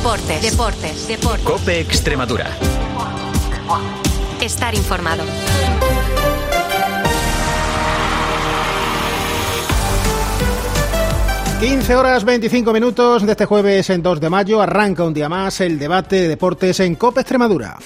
Deportes. COPE Extremadura. Estar informado. Horas 25 de este jueves en 2 de mayo. Arranca un día más el debate de deportes en COPE Extremadura.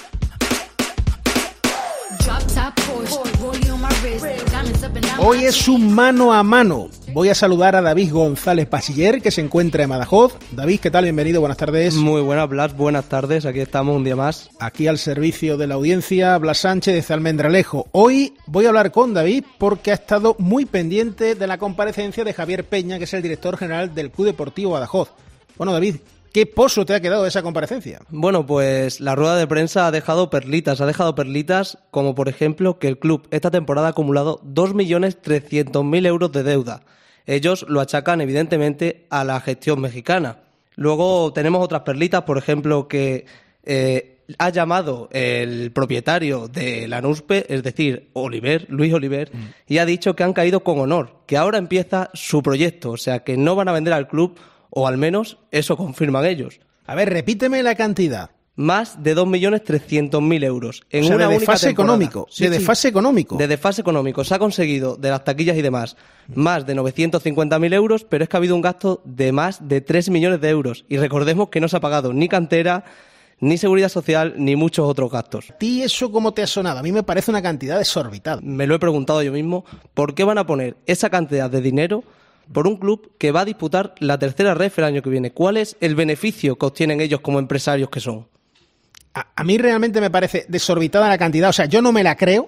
Hoy es un mano a mano. Voy a saludar a David González Pasiller, que se encuentra en Badajoz. David, ¿qué tal? Bienvenido, buenas tardes. Muy buenas, Blas, buenas tardes. Aquí estamos un día más. Aquí al servicio de la audiencia, Blas Sánchez de Almendralejo. Hoy voy a hablar con David porque ha estado muy pendiente de la comparecencia de Javier Peña, que es el director general del Club Deportivo Badajoz. Bueno, David, ¿qué pozo te ha quedado de esa comparecencia? Bueno, pues la rueda de prensa ha dejado perlitas como por ejemplo que el club esta temporada ha acumulado 2.300.000 euros de deuda. Ellos lo achacan evidentemente a la gestión mexicana. Luego tenemos otras perlitas, por ejemplo que ha llamado el propietario de la NUSPE, es decir, Luis Oliver, y ha dicho que han caído con honor, que ahora empieza su proyecto, o sea que no van a vender al club, o al menos eso confirman ellos. A ver, repíteme la cantidad. Más de 2.300.000 euros en una de única desfase temporada. económico. Sí, de desfase económico. De desfase económico. Se ha conseguido, de las taquillas y demás, más de 950.000 euros, pero es que ha habido un gasto de más de 3 millones de euros. Y recordemos que no se ha pagado ni cantera, ni seguridad social, ni muchos otros gastos. ¿A ti eso cómo te ha sonado? A mí me parece una cantidad desorbitada. Me lo he preguntado yo mismo. ¿Por qué van a poner esa cantidad de dinero por un club que va a disputar la tercera ref el año que viene? ¿Cuál es el beneficio que obtienen ellos como empresarios que son? A mí realmente me parece desorbitada la cantidad. O sea, yo no me la creo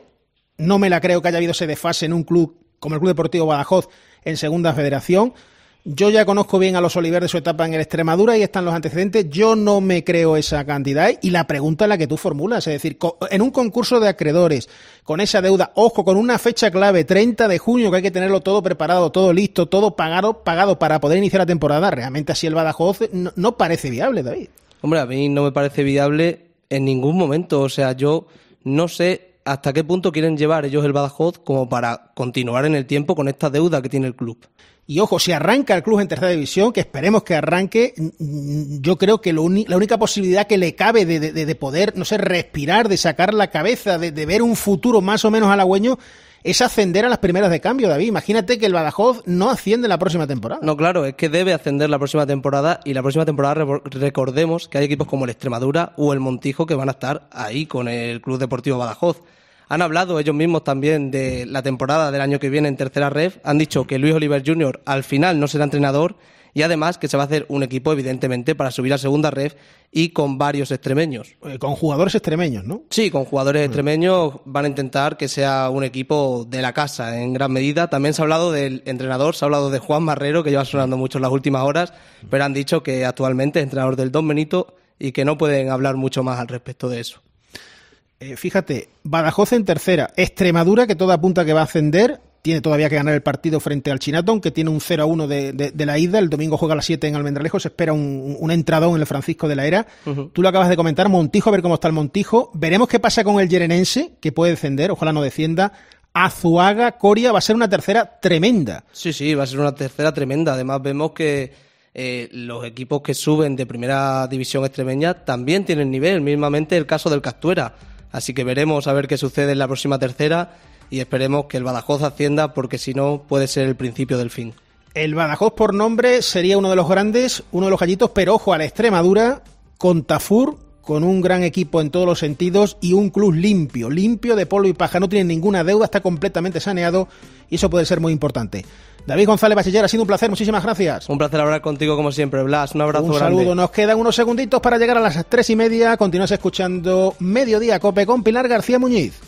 que haya habido ese desfase en un club como el Club Deportivo Badajoz en Segunda Federación. Yo ya conozco bien a los Oliver de su etapa en el Extremadura y están los antecedentes. Yo no me creo esa cantidad y la pregunta es la que tú formulas. Es decir, en un concurso de acreedores, con esa deuda, ojo, con una fecha clave, 30 de junio, que hay que tenerlo todo preparado, todo listo, todo pagado para poder iniciar la temporada, realmente así el Badajoz no parece viable, David. Hombre, a mí no me parece viable en ningún momento. O sea, yo no sé hasta qué punto quieren llevar ellos el Badajoz como para continuar en el tiempo con esta deuda que tiene el club. Y ojo, si arranca el club en tercera división, que esperemos que arranque, yo creo que la única posibilidad que le cabe de poder, no sé, respirar, de sacar la cabeza, de ver un futuro más o menos halagüeño, es ascender a las primeras de cambio, David. Imagínate que el Badajoz no asciende la próxima temporada. No, claro, es que debe ascender la próxima temporada, y la próxima temporada recordemos que hay equipos como el Extremadura o el Montijo que van a estar ahí con el Club Deportivo Badajoz. Han hablado ellos mismos también de la temporada del año que viene en tercera ref. Han dicho que Luis Oliver Jr. al final no será entrenador y además que se va a hacer un equipo evidentemente para subir a segunda ref y con varios extremeños. Con jugadores extremeños, ¿no? Sí, con jugadores extremeños van a intentar que sea un equipo de la casa en gran medida. También se ha hablado del entrenador, se ha hablado de Juan Marrero, que lleva sonando mucho en las últimas horas, pero han dicho que actualmente es entrenador del Don Benito y que no pueden hablar mucho más al respecto de eso. Fíjate, Badajoz en tercera, Extremadura, que todo apunta que va a ascender, tiene todavía que ganar el partido frente al Chinatón, que tiene un 0-1 de la ida, el domingo juega a las 7 en Almendralejo, se espera un entradón en el Francisco de la Era. Tú lo acabas de comentar, Montijo, a ver cómo está el Montijo, veremos qué pasa con el Yerenense, que puede descender, ojalá no descienda, Azuaga, Coria, va a ser una tercera tremenda. Sí, va a ser una tercera tremenda, además vemos que los equipos que suben de primera división extremeña también tienen nivel, mismamente el caso del Castuera. Así que veremos a ver qué sucede en la próxima tercera y esperemos que el Badajoz ascienda, porque si no puede ser el principio del fin. El Badajoz por nombre sería uno de los grandes, uno de los gallitos, pero ojo a la Extremadura con Tafur, con un gran equipo en todos los sentidos y un club limpio de polvo y paja, no tiene ninguna deuda, está completamente saneado y eso puede ser muy importante. David González Bachiller, ha sido un placer, muchísimas gracias. Un placer hablar contigo como siempre, Blas, un abrazo grande. Un saludo, nos quedan unos segunditos para llegar a las 3:30, continúas escuchando Mediodía Cope con Pilar García Muñiz.